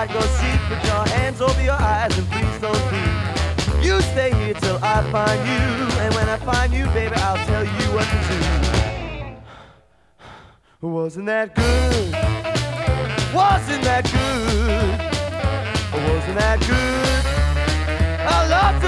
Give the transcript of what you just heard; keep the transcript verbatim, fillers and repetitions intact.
might go see. Put your hands over your eyes and please don't leave. You stay here till I find you, and when I find you, baby, I'll tell you what to do. Wasn't that good? Wasn't that good? Wasn't that good? I love to